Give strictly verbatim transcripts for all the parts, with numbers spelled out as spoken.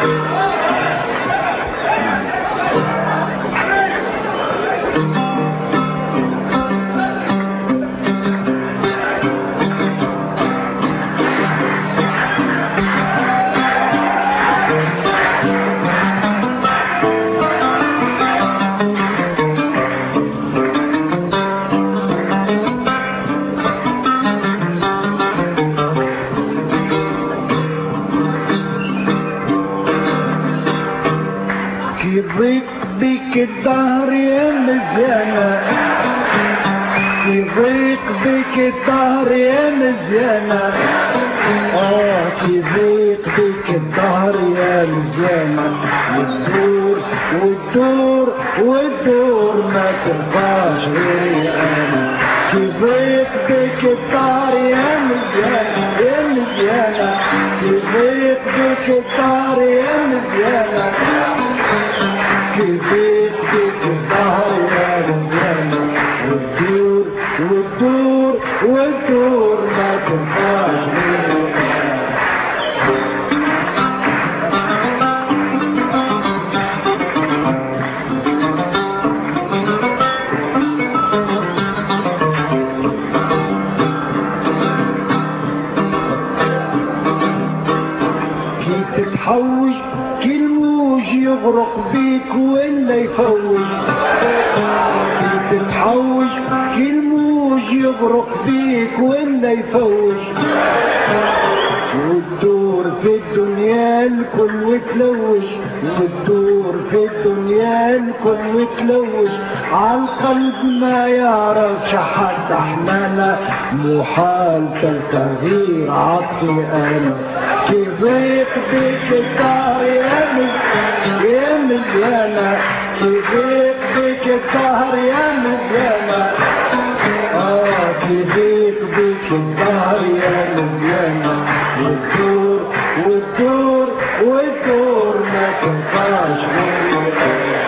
يضيق بك الدهر يا مزيانة، يضيق بك الدهر يا مزيانة، اه يضيق بك الدهر يا مزيانة، وتدور وتدور وتدور ما ترضاش غيري انا. يضيق بك الدهر يا مزيانة يا مزيانة، يضيق بك الدهر يا مزيانة، يضيق بك الدهر يا مزيانة، وتدور وتدور وتدور ما تنفعش غيري انا. تتحوش كل موج يغرق بيك ولا يفوش، تتحوش كل موج يغرق بيك ولا يفوش، وتدور في الدنيا الكل وتلوش، وتدور في الدنيا الكل وتلوش، عالقلب ما يعرفش حد احمانا، محال تغيير عقلي انا. يضيق بك الدهر يا مزيانة يا مزيانة، يضيق بك الدهر يا مزيانة، اه يضيق بك الدهر يا مزيانة، وتدور وتدور وتدور ما تنفعش غيري انا.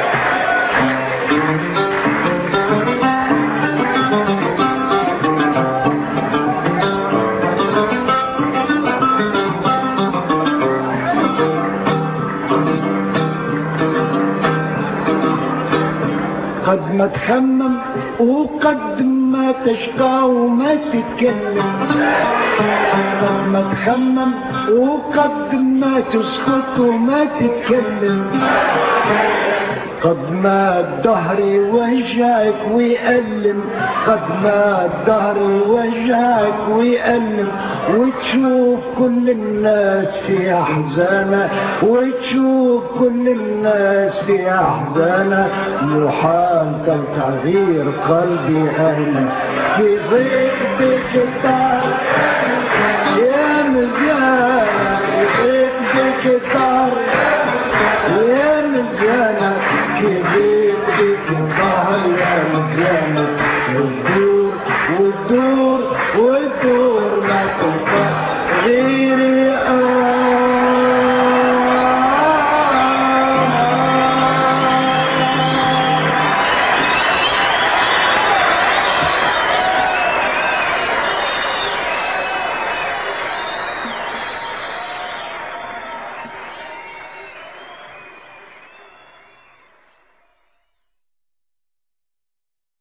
قد ما تخمم وقد ما تشقى وما تتكلم، قد ما تخمم وقد ما تسكت وما تتكلم، قد ما الدهر يوجعك ويألم، قد ما الدهر يوجعك ويألم، وتشوف كل الناس في أحزانه، وتشوف كل الناس في أحزانه، محال تغيير قلبي أنا. يضيق بك الدهر يا مزيانة